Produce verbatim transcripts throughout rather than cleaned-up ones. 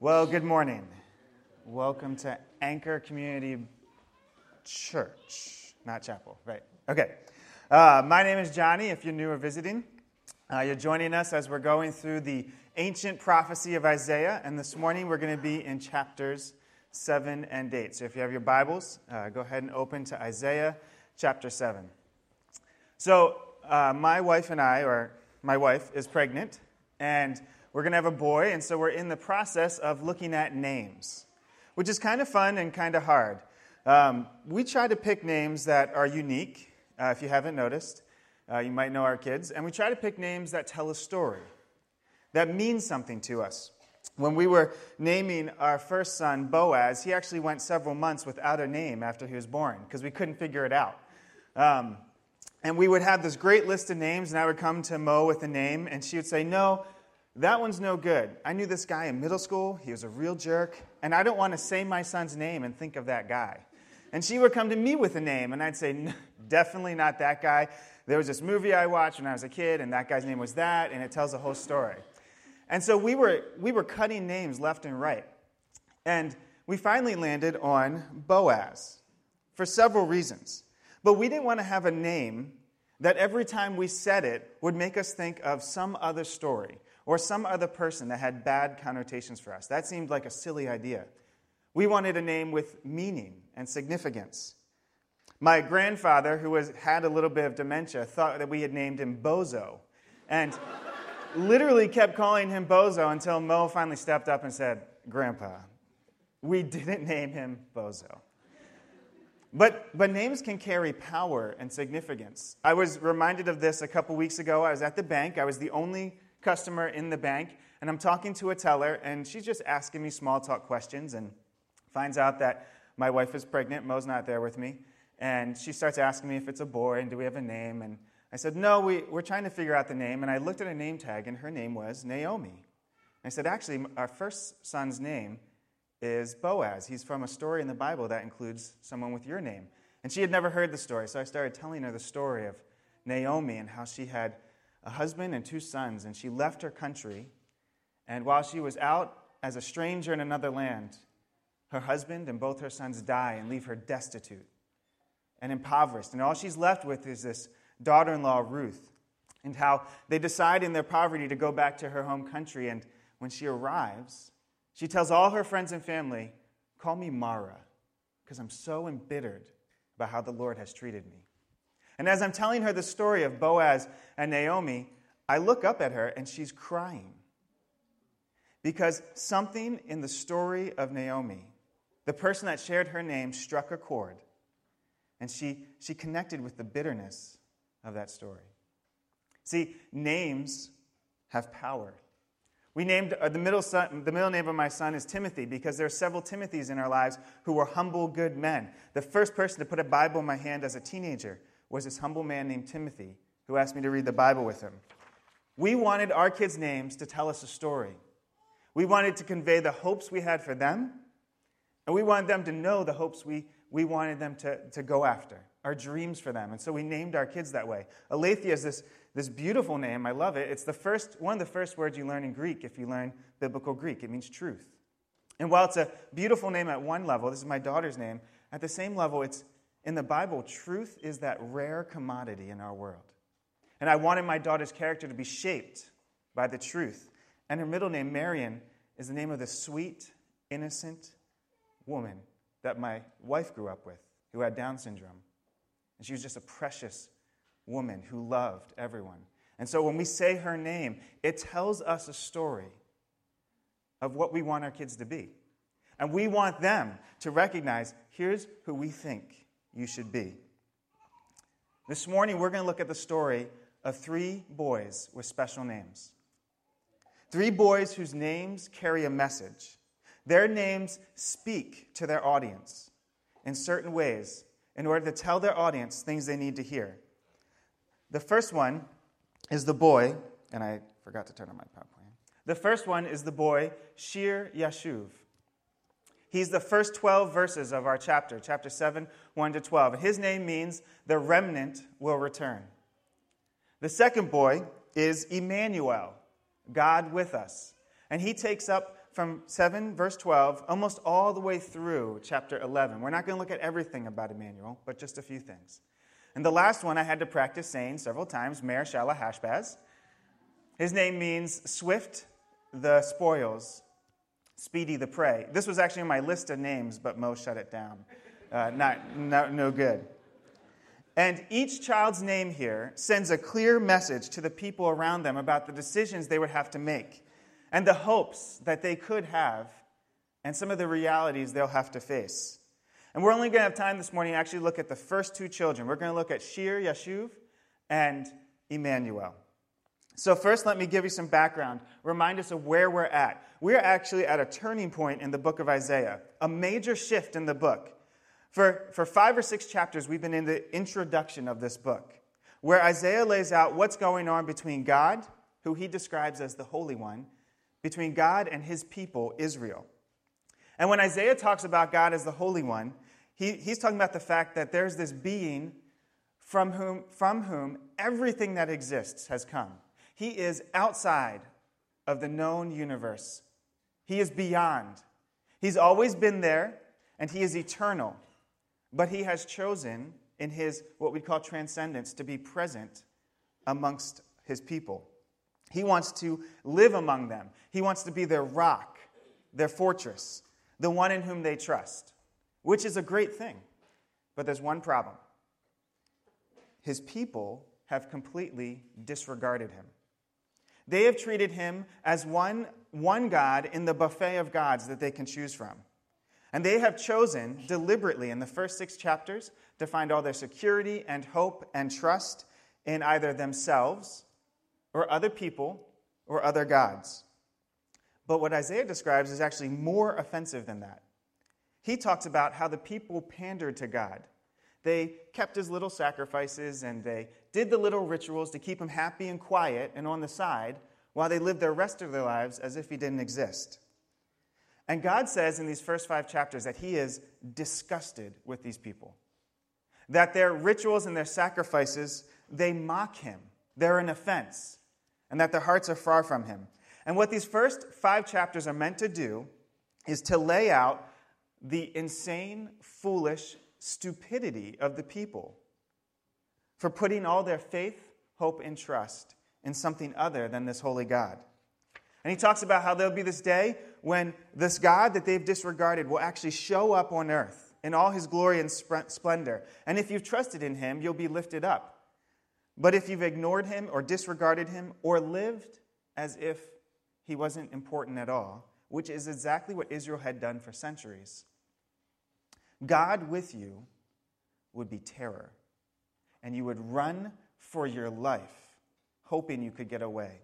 Well, good morning. Welcome to Anchor Community Church, not chapel, right? Okay. Uh, my name is Johnny, if you're new or visiting. Uh, you're joining us as we're going through the ancient prophecy of Isaiah, and this morning we're going to be in chapters seven and eight. So if you have your Bibles, uh, go ahead and open to Isaiah chapter seven. So uh, my wife and I, or my wife, is pregnant, and we're going to have a boy, and so we're in the process of looking at names, which is kind of fun and kind of hard. Um, we try to pick names that are unique, uh, if you haven't noticed. Uh, you might know our kids. And we try to pick names that tell a story, that means something to us. When we were naming our first son, Boaz, he actually went several months without a name after he was born, because we couldn't figure it out. Um, and we would have this great list of names, and I would come to Mo with a name, and she would say, no, that one's no good. I knew this guy in middle school. He was a real jerk. And I don't want to say my son's name and think of that guy. And she would come to me with a name, and I'd say, definitely not that guy. There was this movie I watched when I was a kid, and that guy's name was that, and it tells the whole story. And so we were we were cutting names left and right. And we finally landed on Boaz for several reasons. But we didn't want to have a name that every time we said it would make us think of some other story or some other person that had bad connotations for us. That seemed like a silly idea. We wanted a name with meaning and significance. My grandfather, who was had a little bit of dementia, thought that we had named him Bozo, and literally kept calling him Bozo until Mo finally stepped up and said, Grandpa, we didn't name him Bozo. But but names can carry power and significance. I was reminded of this a couple weeks ago. I was at the bank. I was the only customer in the bank, and I'm talking to a teller, and she's just asking me small talk questions, and finds out that my wife is pregnant. Mo's not there with me, and she starts asking me if it's a boy and do we have a name, and I said, no, we, we're trying to figure out the name, and I looked at a name tag, and her name was Naomi. And I said, actually, our first son's name is Boaz. He's from a story in the Bible that includes someone with your name. And she had never heard the story, so I started telling her the story of Naomi and how she had a husband and two sons, and she left her country, and while she was out as a stranger in another land, her husband and both her sons die and leave her destitute and impoverished, and all she's left with is this daughter-in-law, Ruth, and how they decide in their poverty to go back to her home country, and when she arrives, she tells all her friends and family, call me Mara, because I'm so embittered about how the Lord has treated me. And as I'm telling her the story of Boaz and Naomi, I look up at her and she's crying. Because something in the story of Naomi, the person that shared her name, struck a chord. And she, she connected with the bitterness of that story. See, names have power. We named uh, the middle son, the middle name of my son is Timothy because there are several Timothys in our lives who were humble, good men. The first person to put a Bible in my hand as a teenager was this humble man named Timothy who asked me to read the Bible with him. We wanted our kids' names to tell us a story. We wanted to convey the hopes we had for them, and we wanted them to know the hopes we, we wanted them to, to go after, our dreams for them. And so we named our kids that way. Aletheia is this, this beautiful name. I love it. It's the first one of the first words you learn in Greek if you learn biblical Greek. It means truth. And while it's a beautiful name at one level, this is my daughter's name, at the same level, it's in the Bible, truth is that rare commodity in our world. And I wanted my daughter's character to be shaped by the truth. And her middle name, Marion, is the name of the sweet, innocent woman that my wife grew up with, who had Down syndrome. And she was just a precious woman who loved everyone. And so when we say her name, it tells us a story of what we want our kids to be. And we want them to recognize, here's who we think you should be. This morning, we're going to look at the story of three boys with special names. Three boys whose names carry a message. Their names speak to their audience in certain ways in order to tell their audience things they need to hear. The first one is the boy, and I forgot to turn on my PowerPoint. The first one is the boy, Shir Yashuv. He's the first twelve verses of our chapter, chapter seven, one to twelve. And his name means the remnant will return. The second boy is Emmanuel, God with us. And he takes up from seven, verse twelve, almost all the way through chapter eleven. We're not going to look at everything about Emmanuel, but just a few things. And the last one I had to practice saying several times, Mer Shala Hashbaz. His name means swift the spoils, speedy the prey. This was actually on my list of names, but Mo shut it down. Uh, not, no, no good. And each child's name here sends a clear message to the people around them about the decisions they would have to make and the hopes that they could have and some of the realities they'll have to face. And we're only going to have time this morning to actually look at the first two children. We're going to look at Shir Yashuv and Emmanuel. So first, let me give you some background, remind us of where we're at. We're actually at a turning point in the book of Isaiah, a major shift in the book. For, for five or six chapters, we've been in the introduction of this book, where Isaiah lays out what's going on between God, who he describes as the Holy One, between God and his people, Israel. And when Isaiah talks about God as the Holy One, he, he's talking about the fact that there's this being from whom, from whom everything that exists has come. He is outside of the known universe. He is beyond. He's always been there, and he is eternal. But he has chosen, in his what we call transcendence, to be present amongst his people. He wants to live among them. He wants to be their rock, their fortress, the one in whom they trust, which is a great thing. But there's one problem. His people have completely disregarded him. They have treated him as one, one God in the buffet of gods that they can choose from. And they have chosen deliberately in the first six chapters to find all their security and hope and trust in either themselves or other people or other gods. But what Isaiah describes is actually more offensive than that. He talks about how the people pandered to God. They kept his little sacrifices and they did the little rituals to keep him happy and quiet and on the side while they lived the rest of their lives as if he didn't exist. And God says in these first five chapters that he is disgusted with these people. That their rituals and their sacrifices, they mock him. They're an offense. And that their hearts are far from him. And what these first five chapters are meant to do is to lay out the insane, foolish stupidity of the people for putting all their faith, hope, and trust in something other than this holy God. And he talks about how there'll be this day when this God that they've disregarded will actually show up on earth in all his glory and splendor. And if you've trusted in him, you'll be lifted up. But if you've ignored him or disregarded him or lived as if he wasn't important at all, which is exactly what Israel had done for centuries, God with you would be terror. And you would run for your life, hoping you could get away.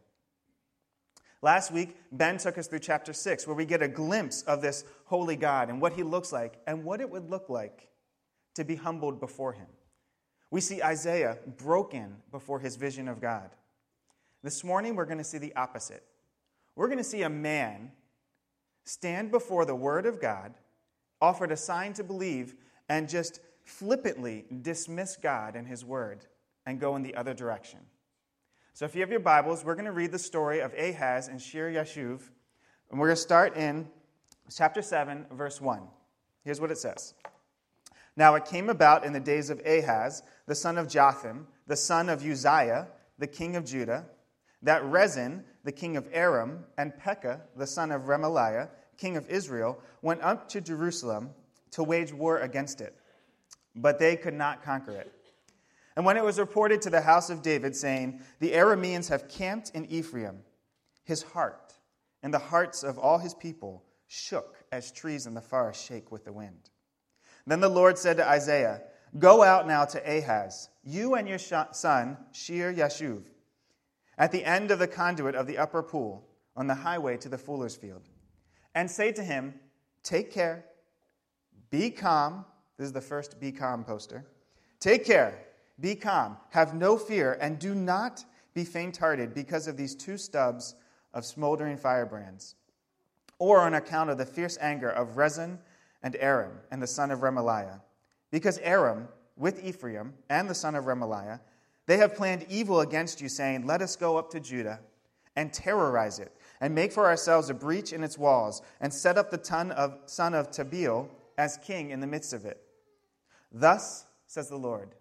Last week, Ben took us through chapter six, where we get a glimpse of this holy God and what he looks like and what it would look like to be humbled before him. We see Isaiah broken before his vision of God. This morning, we're going to see the opposite. We're going to see a man stand before the word of God, offered a sign to believe, and just flippantly dismiss God and his word and go in the other direction. So if you have your Bibles, we're going to read the story of Ahaz and Shir Yashuv, and we're going to start in chapter seven, verse one. Here's what it says. Now it came about in the days of Ahaz, the son of Jotham, the son of Uzziah, the king of Judah, that Rezin, the king of Aram, and Pekah, the son of Remaliah, king of Israel, went up to Jerusalem to wage war against it. But they could not conquer it. And when it was reported to the house of David, saying, the Arameans have camped in Ephraim, his heart and the hearts of all his people shook as trees in the forest shake with the wind. Then the Lord said to Isaiah, go out now to Ahaz, you and your son Shir Yashuv, at the end of the conduit of the upper pool, on the highway to the fuller's field, and say to him, take care, be calm. This is the first be calm poster. Take care, be calm, have no fear, and do not be faint-hearted because of these two stubs of smoldering firebrands, or on account of the fierce anger of Rezin and Aram and the son of Remaliah. Because Aram, with Ephraim and the son of Remaliah, they have planned evil against you, saying, let us go up to Judah and terrorize it, and make for ourselves a breach in its walls, and set up the ton of, son of Tabeel as king in the midst of it. Thus says the Lord,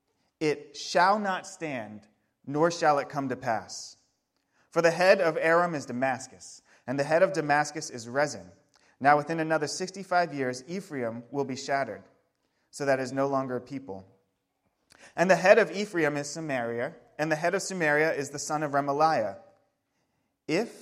it shall not stand, nor shall it come to pass. For the head of Aram is Damascus, and the head of Damascus is Rezin. Now within another sixty-five years, Ephraim will be shattered, so that it is no longer a people. And the head of Ephraim is Samaria, and the head of Samaria is the son of Remaliah. If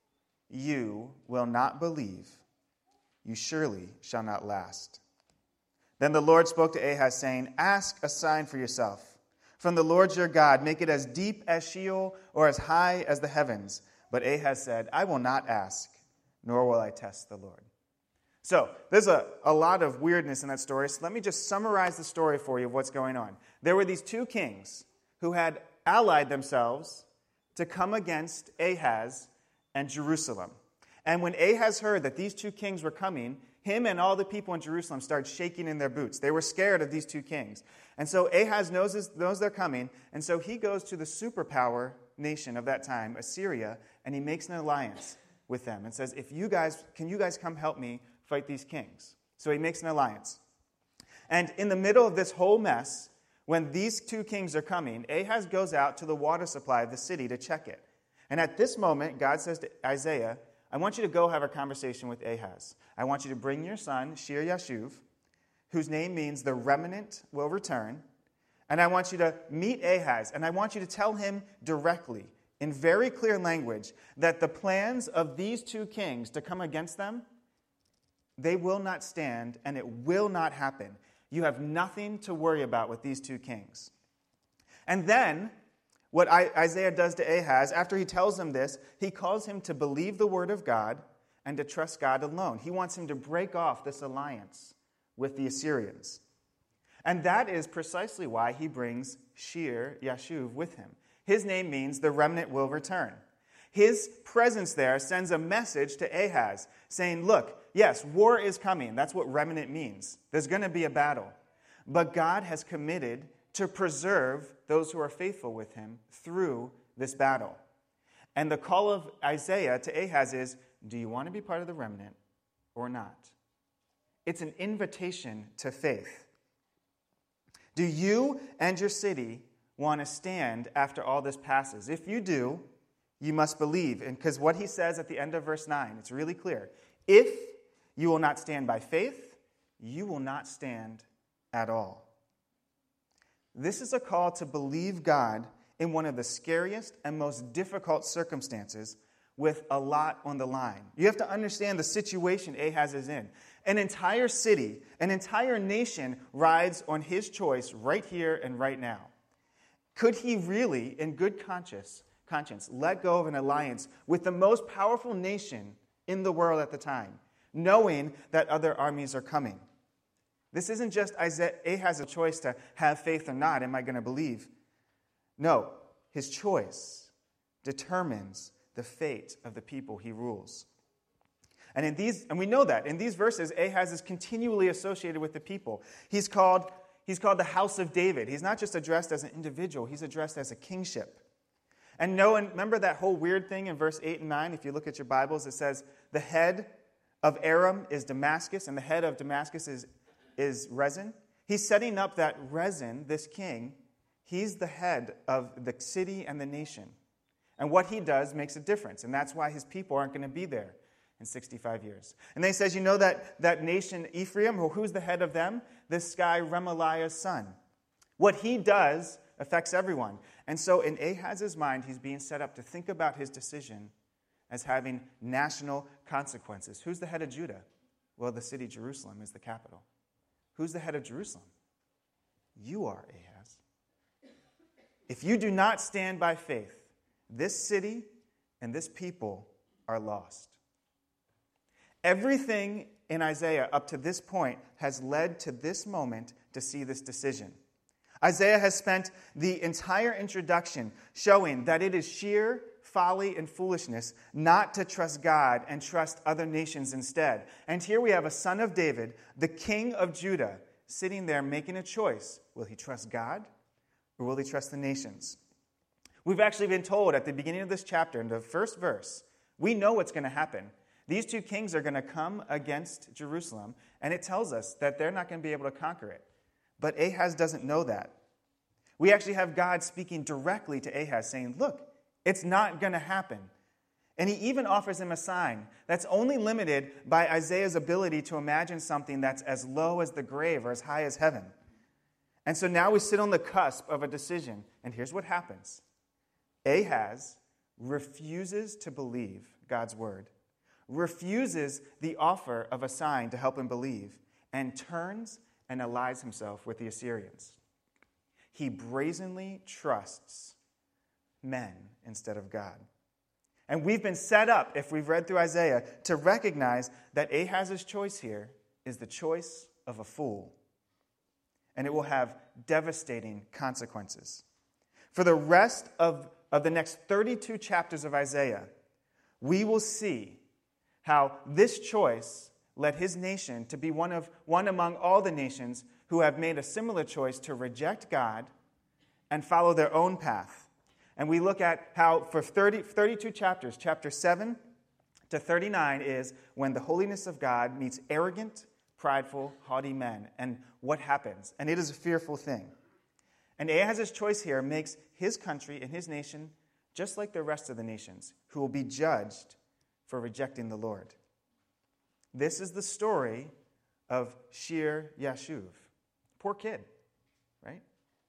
you will not believe, you surely shall not last. Then the Lord spoke to Ahaz, saying, ask a sign for yourself. From the Lord your God, make it as deep as Sheol or as high as the heavens. But Ahaz said, I will not ask, nor will I test the Lord. So, there's a, a lot of weirdness in that story, so let me just summarize the story for you of what's going on. There were these two kings who had allied themselves to come against Ahaz and Jerusalem. And when Ahaz heard that these two kings were coming, him and all the people in Jerusalem started shaking in their boots. They were scared of these two kings. And so Ahaz knows, this, knows they're coming, and so he goes to the superpower nation of that time, Assyria, and he makes an alliance with them and says, if you guys, can you guys come help me fight these kings? So he makes an alliance. And in the middle of this whole mess, when these two kings are coming, Ahaz goes out to the water supply of the city to check it. And at this moment, God says to Isaiah, I want you to go have a conversation with Ahaz. I want you to bring your son, Shear-Yashuv, whose name means the remnant will return. And I want you to meet Ahaz, and I want you to tell him directly, in very clear language, that the plans of these two kings to come against them, they will not stand, and it will not happen. You have nothing to worry about with these two kings. And then, what Isaiah does to Ahaz, after he tells him this, he calls him to believe the word of God and to trust God alone. He wants him to break off this alliance with the Assyrians. And that is precisely why he brings Shear-Yashuv with him. His name means the remnant will return. His presence there sends a message to Ahaz saying, look, yes, war is coming. That's what remnant means. There's going to be a battle. But God has committed to preserve those who are faithful with him through this battle. And the call of Isaiah to Ahaz is, do you want to be part of the remnant or not? It's an invitation to faith. Do you and your city want to stand after all this passes? If you do, you must believe. And because what he says at the end of verse nine, it's really clear. If you will not stand by faith, you will not stand at all. This is a call to believe God in one of the scariest and most difficult circumstances with a lot on the line. You have to understand the situation Ahaz is in. An entire city, an entire nation rides on his choice right here and right now. Could he really, in good conscience, conscience, let go of an alliance with the most powerful nation in the world at the time, knowing that other armies are coming? This isn't just Ahaz's choice to have faith or not. Am I going to believe? No, his choice determines the fate of the people he rules. And in these, and we know that in these verses, Ahaz is continually associated with the people. He's called, he's called the house of David. He's not just addressed as an individual, he's addressed as a kingship. And no, and remember that whole weird thing in verse eight and nine, if you look at your Bibles, it says, the head of Aram is Damascus, and the head of Damascus is, is Rezin. He's setting up that Rezin, this king, he's the head of the city and the nation. And what he does makes a difference, and that's why his people aren't going to be there in sixty-five years. And then he says, you know that, that nation Ephraim, well, who's the head of them? This guy Remaliah's son. What he does affects everyone. And so in Ahaz's mind, he's being set up to think about his decision as having national consequences. Who's the head of Judah? Well, the city Jerusalem is the capital. Who's the head of Jerusalem? You are, Ahaz. If you do not stand by faith, this city and this people are lost. Everything in Isaiah up to this point has led to this moment to see this decision. Isaiah has spent the entire introduction showing that it is sheer folly and foolishness not to trust God and trust other nations instead. And here we have a son of David, the king of Judah, sitting there making a choice. Will he trust God or will he trust the nations? We've actually been told at the beginning of this chapter, in the first verse, We know what's going to happen. These two kings are going to come against Jerusalem, and it tells us that they're not going to be able to conquer it. But Ahaz doesn't know that. We actually have God speaking directly to Ahaz, saying, look, it's not going to happen. And he even offers him a sign that's only limited by Isaiah's ability to imagine something that's as low as the grave or as high as heaven. And so now we sit on the cusp of a decision. And here's what happens. Ahaz refuses to believe God's word, refuses the offer of a sign to help him believe, and turns and allies himself with the Assyrians. He brazenly trusts men instead of God. And we've been set up, if we've read through Isaiah, to recognize that Ahaz's choice here is the choice of a fool. And it will have devastating consequences. For the rest of, of the next thirty-two chapters of Isaiah, we will see how this choice led his nation to be one of one among all the nations who have made a similar choice to reject God and follow their own path. And we look at how for thirty, thirty-two chapters, chapter seven to thirty-nine is when the holiness of God meets arrogant, prideful, haughty men. And what happens? And it is a fearful thing. And Ahaz's choice here makes his country and his nation just like the rest of the nations who will be judged for rejecting the Lord. This is the story of Shir Yashuv. Poor kid, right?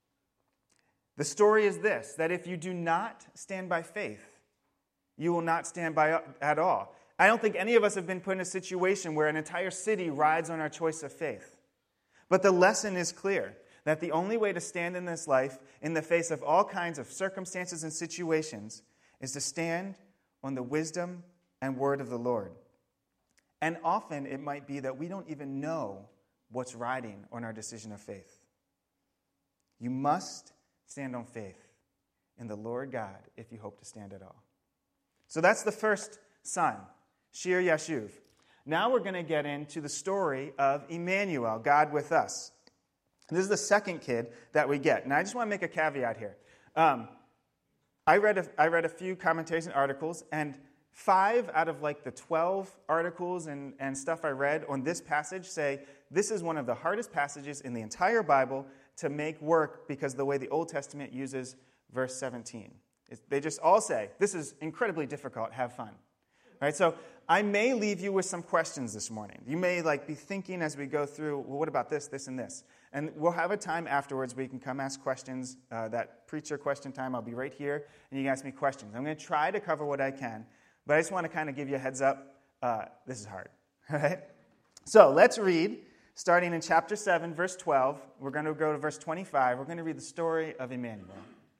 The story is this, that if you do not stand by faith, you will not stand by at all. I don't think any of us have been put in a situation where an entire city rides on our choice of faith. But the lesson is clear, that the only way to stand in this life in the face of all kinds of circumstances and situations is to stand on the wisdom and word of the Lord. And often it might be that we don't even know what's riding on our decision of faith. You must stand on faith in the Lord God if you hope to stand at all. So that's the first son, Shir Yashuv. Now we're going to get into the story of Emmanuel, God with us. This is the second kid that we get. Now I just want to make a caveat here. Um, I read a, I read a few commentaries and articles, and five out of like the twelve articles and, and stuff I read on this passage say this is one of the hardest passages in the entire Bible to make work because of the way the Old Testament uses verse seventeen. It, they just all say, this is incredibly difficult, have fun. Right? So I may leave you with some questions this morning. You may like be thinking as we go through, well, what about this, this, and this? And we'll have a time afterwards where you can come ask questions. Uh, that preacher question time, I'll be right here, and you can ask me questions. I'm going to try to cover what I can, but I just want to kind of give you a heads up. Uh, this is hard. All right? So let's read. Starting in chapter seven, verse twelve, we're going to go to verse twenty-five. We're going to read the story of Emmanuel.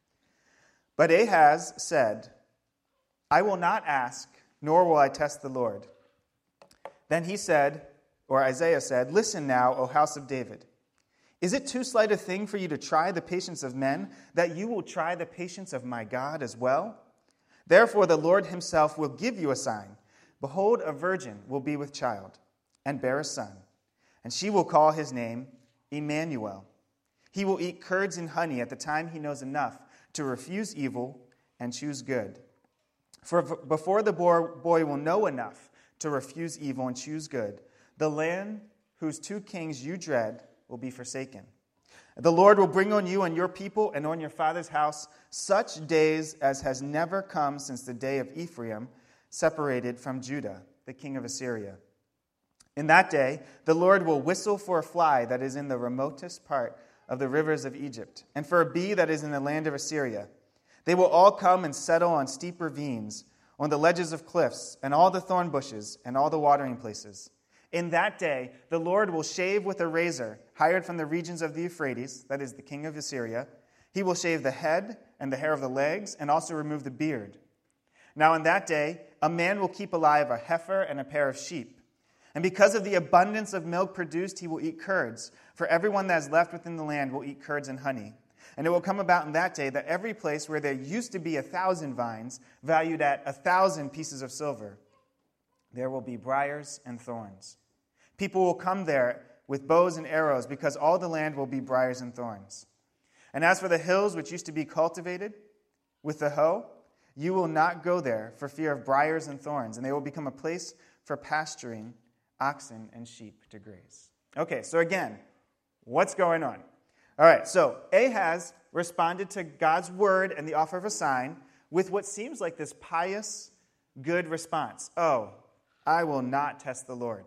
But Ahaz said, I will not ask, nor will I test the Lord. Then he said, or Isaiah said, listen now, O house of David. Is it too slight a thing for you to try the patience of men, that you will try the patience of my God as well? Therefore the Lord himself will give you a sign. Behold, a virgin will be with child, and bear a son. And she will call his name Emmanuel. He will eat curds and honey at the time he knows enough to refuse evil and choose good. For before the boy will know enough to refuse evil and choose good, the land whose two kings you dread will be forsaken. The Lord will bring on you and your people and on your father's house such days as has never come since the day of Ephraim, separated from Judah, the king of Assyria. In that day, the Lord will whistle for a fly that is in the remotest part of the rivers of Egypt, and for a bee that is in the land of Assyria. They will all come and settle on steep ravines, on the ledges of cliffs, and all the thorn bushes, and all the watering places. In that day, the Lord will shave with a razor, hired from the regions of the Euphrates, that is the king of Assyria. He will shave the head and the hair of the legs, and also remove the beard. Now in that day, a man will keep alive a heifer and a pair of sheep. And because of the abundance of milk produced, he will eat curds. For everyone that is left within the land will eat curds and honey. And it will come about in that day that every place where there used to be a thousand vines, valued at a thousand pieces of silver, there will be briars and thorns. People will come there with bows and arrows, because all the land will be briars and thorns. And as for the hills which used to be cultivated with the hoe, You will not go there for fear of briars and thorns, and they will become a place for pasturing oxen and sheep to graze. Okay, so again, what's going on? All right, so Ahaz responded to God's word and the offer of a sign with what seems like this pious, good response. Oh, I will not test the Lord.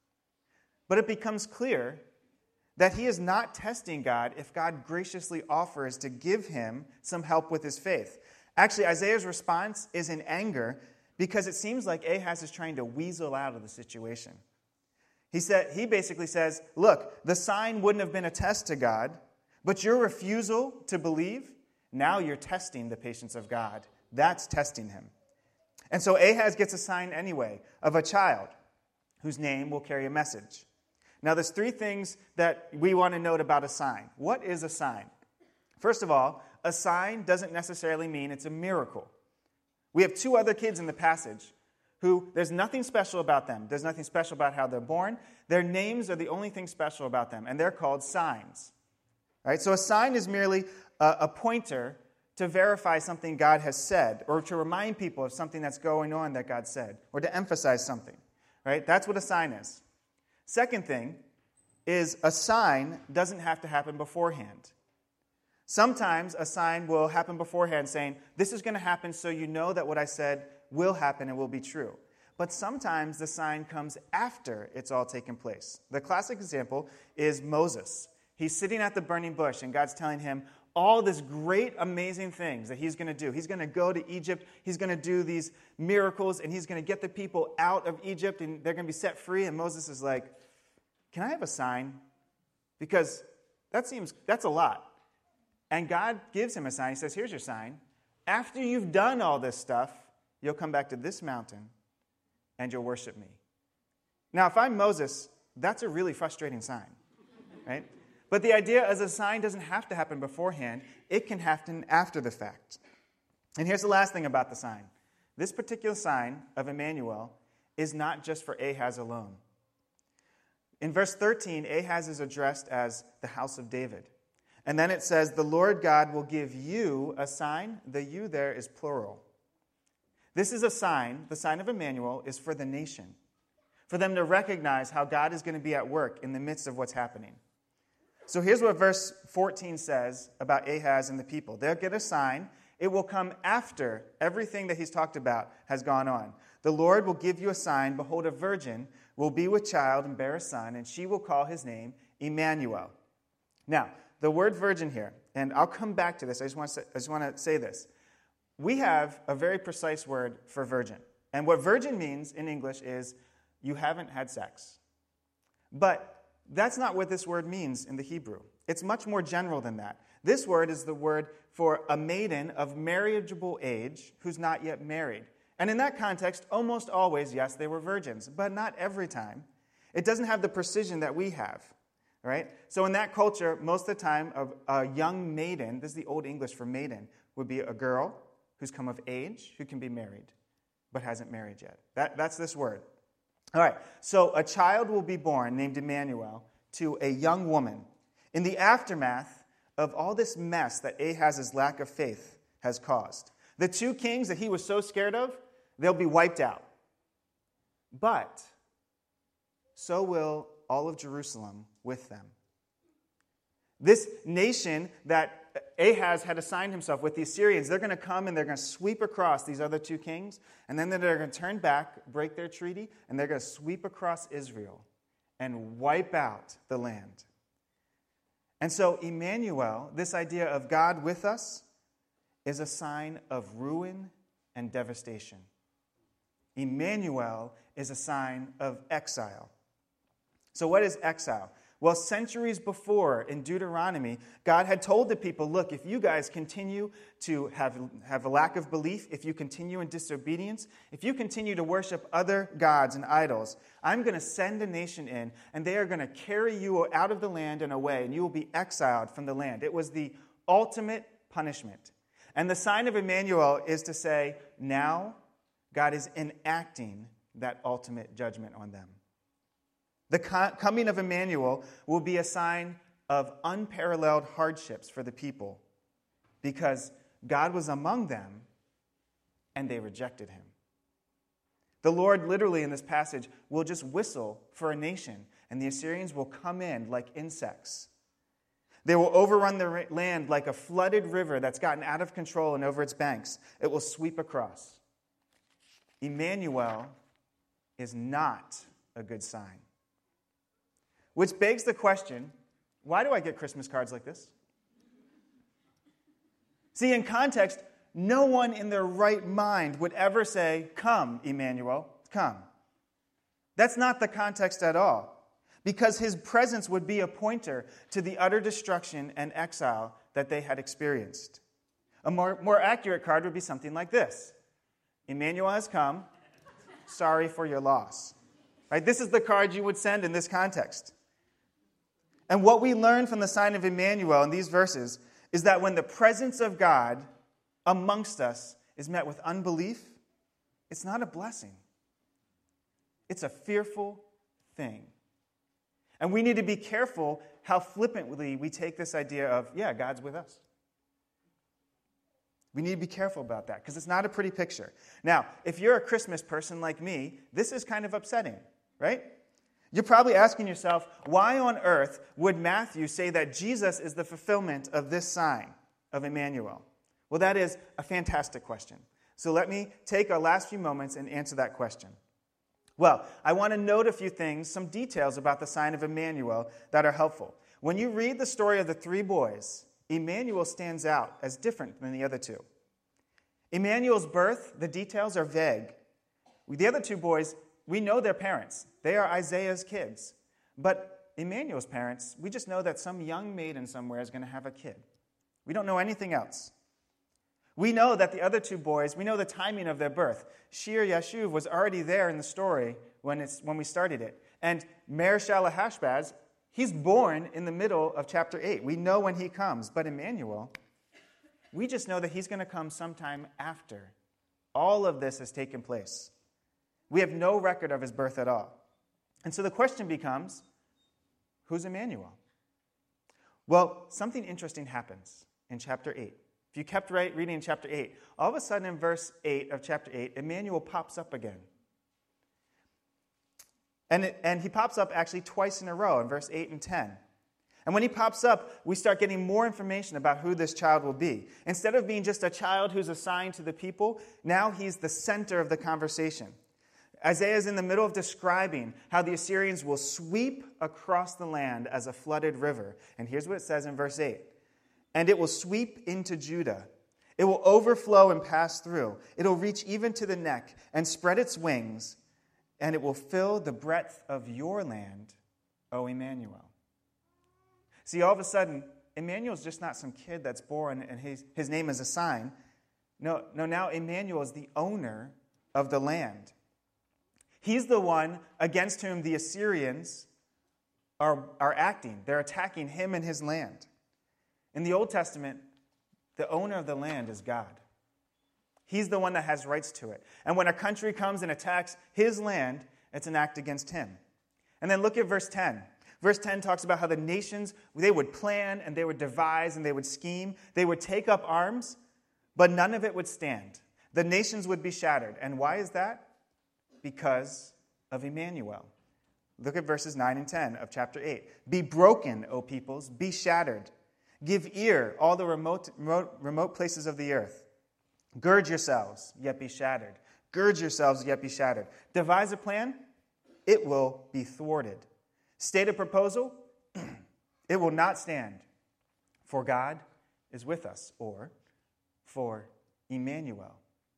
But it becomes clear that he is not testing God if God graciously offers to give him some help with his faith. Actually, Isaiah's response is in anger because it seems like Ahaz is trying to weasel out of the situation. He said, he basically says, look, the sign wouldn't have been a test to God, but your refusal to believe, now you're testing the patience of God. That's testing him. And so Ahaz gets a sign anyway of a child whose name will carry a message. Now, there's three things that we want to note about a sign. What is a sign? First of all, a sign doesn't necessarily mean it's a miracle. We have two other kids in the passage who there's nothing special about them. There's nothing special about how they're born. Their names are the only thing special about them, and they're called signs. All right? So a sign is merely a, a pointer to verify something God has said, or to remind people of something that's going on that God said, or to emphasize something. Right? That's what a sign is. Second thing is a sign doesn't have to happen beforehand. Sometimes a sign will happen beforehand saying, this is going to happen so you know that what I said will happen and will be true. But sometimes the sign comes after it's all taken place. The classic example is Moses. He's sitting at the burning bush and God's telling him all this great, amazing things that he's going to do. He's going to go to Egypt. He's going to do these miracles, and he's going to get the people out of Egypt, and they're going to be set free. And Moses is like, can I have a sign? Because that seems, that's a lot. And God gives him a sign. He says, here's your sign. After you've done all this stuff, you'll come back to this mountain, and you'll worship me. Now, if I'm Moses, that's a really frustrating sign, right? But the idea is a sign doesn't have to happen beforehand. It can happen after the fact. And here's the last thing about the sign. This particular sign of Emmanuel is not just for Ahaz alone. In verse thirteen, Ahaz is addressed as the house of David. And then it says, the Lord God will give you a sign. The you there is plural. This is a sign, the sign of Emmanuel, is for the nation. For them to recognize how God is going to be at work in the midst of what's happening. So here's what verse fourteen says about Ahaz and the people. They'll get a sign. It will come after everything that he's talked about has gone on. The Lord will give you a sign. Behold, a virgin will be with child and bear a son, and she will call his name Emmanuel. Now, the word virgin here, and I'll come back to this. I just want to say, I just want to say this. We have a very precise word for virgin. And what virgin means in English is you haven't had sex. But that's not what this word means in the Hebrew. It's much more general than that. This word is the word for a maiden of marriageable age who's not yet married. And in that context, almost always, yes, they were virgins, but not every time. It doesn't have the precision that we have, right? So in that culture, most of the time, a, a young maiden, this is the Old English for maiden, would be a girl who's come of age who can be married, but hasn't married yet. That, that's this word. All right, so a child will be born named Emmanuel to a young woman in the aftermath of all this mess that Ahaz's lack of faith has caused. The two kings that he was so scared of, they'll be wiped out. But so will all of Jerusalem with them. This nation that Ahaz had assigned himself with, the Assyrians, they're going to come and they're going to sweep across these other two kings, and then they're going to turn back, break their treaty, and they're going to sweep across Israel and wipe out the land. And so Emmanuel, this idea of God with us, is a sign of ruin and devastation. Emmanuel is a sign of exile. So what is exile? Well, centuries before, in Deuteronomy, God had told the people, look, if you guys continue to have, have a lack of belief, if you continue in disobedience, if you continue to worship other gods and idols, I'm going to send a nation in, and they are going to carry you out of the land and away, and you will be exiled from the land. It was the ultimate punishment. And the sign of Emmanuel is to say, now God is enacting that ultimate judgment on them. The coming of Emmanuel will be a sign of unparalleled hardships for the people because God was among them, and they rejected him. The Lord literally in this passage will just whistle for a nation, and the Assyrians will come in like insects. They will overrun the land like a flooded river that's gotten out of control and over its banks. It will sweep across. Emmanuel is not a good sign. Which begs the question, why do I get Christmas cards like this? See, in context, no one in their right mind would ever say, "Come, Emmanuel, come." That's not the context at all, because his presence would be a pointer to the utter destruction and exile that they had experienced. A more, more accurate card would be something like this. Emmanuel has come. Sorry for your loss. Right? This is the card you would send in this context. And what we learn from the sign of Emmanuel in these verses is that when the presence of God amongst us is met with unbelief, it's not a blessing. It's a fearful thing. And we need to be careful how flippantly we take this idea of, yeah, God's with us. We need to be careful about that because it's not a pretty picture. Now, if you're a Christmas person like me, this is kind of upsetting, right? You're probably asking yourself, why on earth would Matthew say that Jesus is the fulfillment of this sign of Emmanuel? Well, that is a fantastic question. So let me take our last few moments and answer that question. Well, I want to note a few things, some details about the sign of Emmanuel that are helpful. When you read the story of the three boys, Emmanuel stands out as different than the other two. Emmanuel's birth, the details are vague. The other two boys, we know their parents. They are Isaiah's kids. But Emmanuel's parents, we just know that some young maiden somewhere is going to have a kid. We don't know anything else. We know that the other two boys, we know the timing of their birth. Shir Yashuv was already there in the story when, it's, when we started it. And Mer Shalahashbaz, he's born in the middle of chapter eight. We know when he comes. But Emmanuel, we just know that he's going to come sometime after all of this has taken place. We have no record of his birth at all. And so the question becomes, who's Emmanuel? Well, something interesting happens in chapter eight. If you kept right reading in chapter eight, all of a sudden in verse eight of chapter eight, Emmanuel pops up again. And, it, and he pops up actually twice in a row in verse eight and ten. And when he pops up, we start getting more information about who this child will be. Instead of being just a child who's assigned to the people, now he's the center of the conversation. Isaiah is in the middle of describing how the Assyrians will sweep across the land as a flooded river. And here's what it says in verse eight. And it will sweep into Judah. It will overflow and pass through. It will reach even to the neck and spread its wings, and it will fill the breadth of your land, O Emmanuel. See, all of a sudden, Emmanuel's just not some kid that's born and his, his name is a sign. No, no, now Emmanuel is the owner of the land. He's the one against whom the Assyrians are, are acting. They're attacking him and his land. In the Old Testament, the owner of the land is God. He's the one that has rights to it. And when a country comes and attacks his land, it's an act against him. And then look at verse ten. Verse ten talks about how the nations, they would plan and they would devise and they would scheme. They would take up arms, but none of it would stand. The nations would be shattered. And why is that? Because of Emmanuel. Look at verses nine and ten of chapter eight. Be broken, O peoples, be shattered. Give ear, all the remote, remote, remote places of the earth. Gird yourselves, yet be shattered. Gird yourselves, yet be shattered. Devise a plan, it will be thwarted. State a proposal, it will not stand. For God is with us, or for Emmanuel.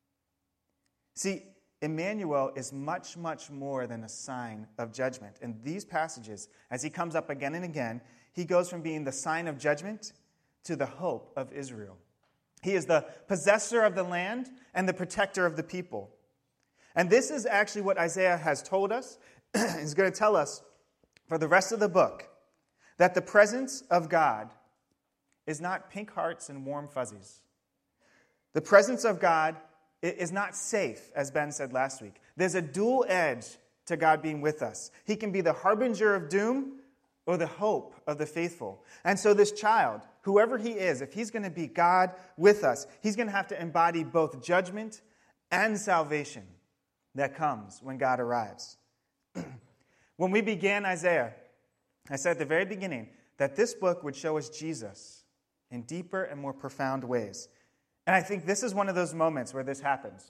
See, Emmanuel is much, much more than a sign of judgment. In these passages, as he comes up again and again, he goes from being the sign of judgment to the hope of Israel. He is the possessor of the land and the protector of the people. And this is actually what Isaiah has told us. He's going to tell us for the rest of the book that the presence of God is not pink hearts and warm fuzzies. The presence of God is not safe, as Ben said last week. There's a dual edge to God being with us. He can be the harbinger of doom or the hope of the faithful. And so this child, whoever he is, if he's going to be God with us, he's going to have to embody both judgment and salvation that comes when God arrives. When we began Isaiah, I said at the very beginning that this book would show us Jesus in deeper and more profound ways. And I think this is one of those moments where this happens.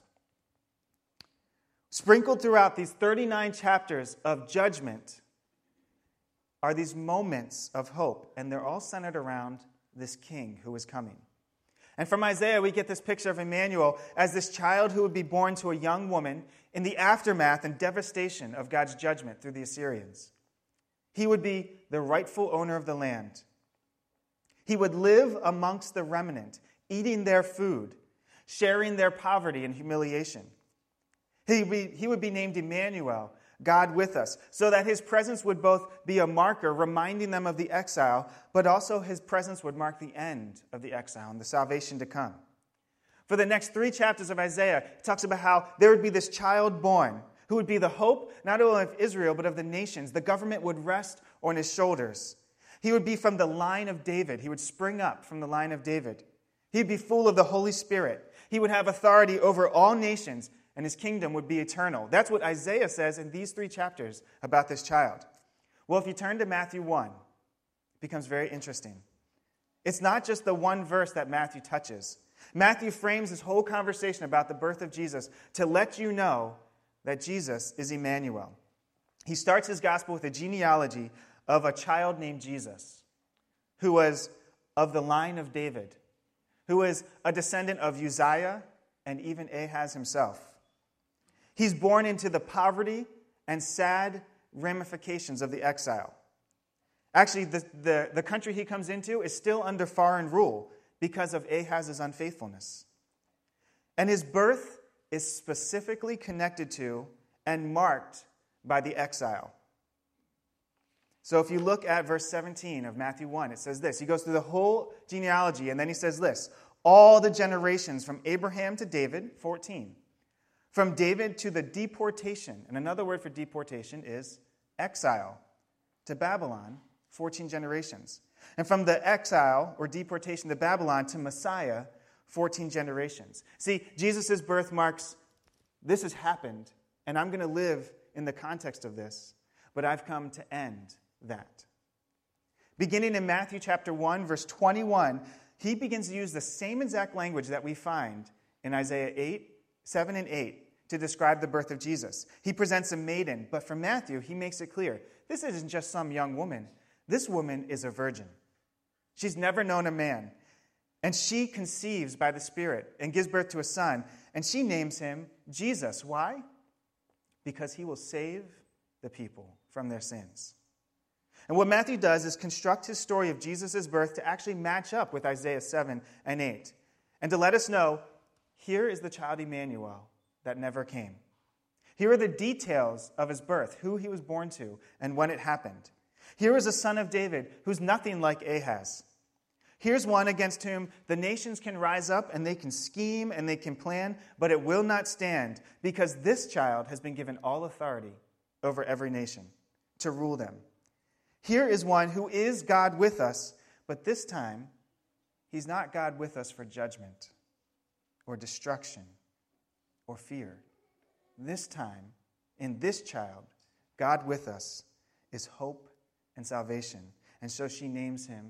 Sprinkled throughout these thirty-nine chapters of judgment are these moments of hope, and they're all centered around this king who is coming. And from Isaiah, we get this picture of Emmanuel as this child who would be born to a young woman in the aftermath and devastation of God's judgment through the Assyrians. He would be the rightful owner of the land. He would live amongst the remnant, eating their food, sharing their poverty and humiliation. He would be, he would be named Emmanuel, God with us, so that his presence would both be a marker reminding them of the exile, but also his presence would mark the end of the exile and the salvation to come. For the next three chapters of Isaiah, it talks about how there would be this child born who would be the hope not only of Israel, but of the nations. The government would rest on his shoulders. He would be from the line of David. He would spring up from the line of David. He'd be full of the Holy Spirit. He would have authority over all nations, and his kingdom would be eternal. That's what Isaiah says in these three chapters about this child. Well, if you turn to Matthew one, it becomes very interesting. It's not just the one verse that Matthew touches. Matthew frames his whole conversation about the birth of Jesus to let you know that Jesus is Emmanuel. He starts his gospel with a genealogy of a child named Jesus, who was of the line of David, who was a descendant of Uzziah and even Ahaz himself. He's born into the poverty and sad ramifications of the exile. Actually, the, the, the country he comes into is still under foreign rule because of Ahaz's unfaithfulness. And his birth is specifically connected to and marked by the exile. So if you look at verse seventeen of Matthew one, it says this. He goes through the whole genealogy, and then he says this. All the generations from Abraham to David, fourteen. From David to the deportation, and another word for deportation is exile, to Babylon, fourteen generations. And from the exile or deportation to Babylon to Messiah, fourteen generations. See, Jesus' birth marks, this has happened, and I'm going to live in the context of this, but I've come to end that. Beginning in Matthew chapter one, verse twenty-one, he begins to use the same exact language that we find in Isaiah eight, seven, and eight to describe the birth of Jesus. He presents a maiden, but for Matthew, he makes it clear, this isn't just some young woman. This woman is a virgin. She's never known a man. And she conceives by the Spirit and gives birth to a son, and she names him Jesus. Why? Because he will save the people from their sins. And what Matthew does is construct his story of Jesus' birth to actually match up with Isaiah seven and eight, and to let us know, here is the child Emmanuel that never came. Here are the details of his birth, who he was born to, and when it happened. Here is a son of David who's nothing like Ahaz. Here's one against whom the nations can rise up and they can scheme and they can plan, but it will not stand because this child has been given all authority over every nation to rule them. Here is one who is God with us, but this time he's not God with us for judgment or destruction or fear. This time, in this child, God with us is hope and salvation. And so she names him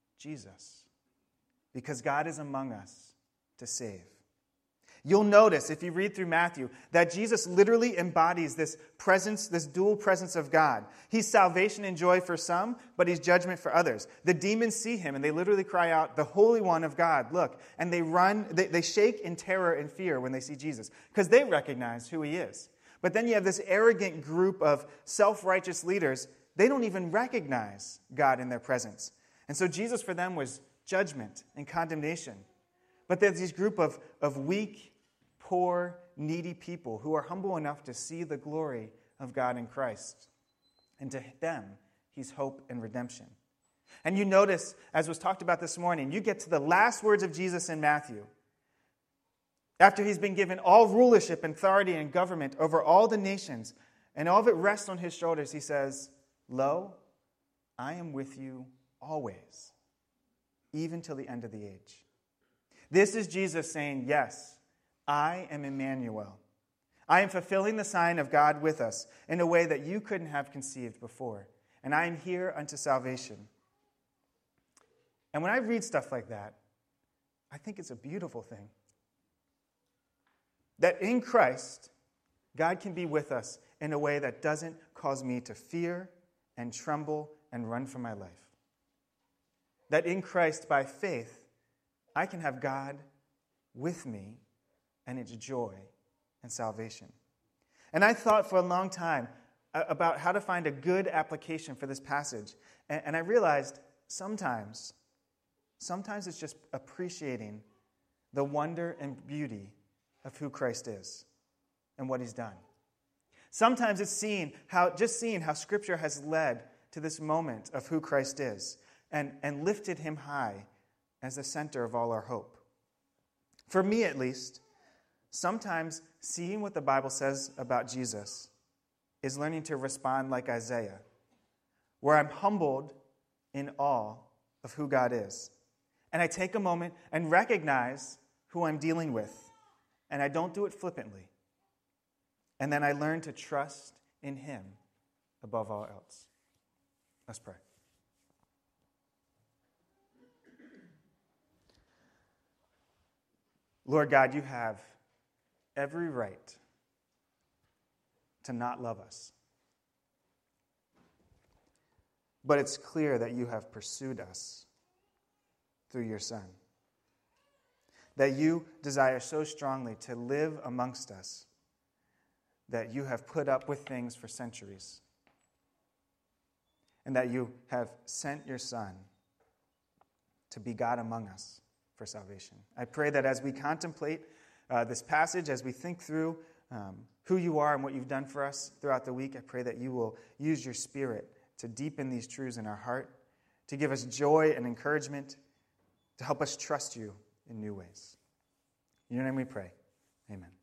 Jesus, because God is among us to save. You'll notice, if you read through Matthew, that Jesus literally embodies this presence, this dual presence of God. He's salvation and joy for some, but he's judgment for others. The demons see him, and they literally cry out, the Holy One of God, look. And they run, they, they shake in terror and fear when they see Jesus, because they recognize who he is. But then you have this arrogant group of self-righteous leaders. They don't even recognize God in their presence. And so Jesus for them was judgment and condemnation. But there's this group of, of weak, poor, needy people who are humble enough to see the glory of God in Christ. And to them, he's hope and redemption. And you notice, as was talked about this morning, you get to the last words of Jesus in Matthew. After he's been given all rulership and authority and government over all the nations, and all of it rests on his shoulders, he says, Lo, I am with you always, even till the end of the age. This is Jesus saying, yes, I am Emmanuel. I am fulfilling the sign of God with us in a way that you couldn't have conceived before. And I am here unto salvation. And when I read stuff like that, I think it's a beautiful thing. That in Christ, God can be with us in a way that doesn't cause me to fear and tremble and run for my life. That in Christ, by faith, I can have God with me and its joy and salvation. And I thought for a long time about how to find a good application for this passage. And I realized sometimes, sometimes it's just appreciating the wonder and beauty of who Christ is and what he's done. Sometimes it's seeing how, just seeing how Scripture has led to this moment of who Christ is and, and lifted him high as the center of all our hope. For me, at least, sometimes seeing what the Bible says about Jesus is learning to respond like Isaiah, where I'm humbled in awe of who God is. And I take a moment and recognize who I'm dealing with, and I don't do it flippantly. And then I learn to trust in him above all else. Let's pray. Lord God, you have every right to not love us. But it's clear that you have pursued us through your Son. That you desire so strongly to live amongst us that you have put up with things for centuries. And that you have sent your Son to be God among us for salvation. I pray that as we contemplate uh, this passage, as we think through um, who you are and what you've done for us throughout the week, I pray that you will use your Spirit to deepen these truths in our heart, to give us joy and encouragement, to help us trust you in new ways. In your name we pray. Amen.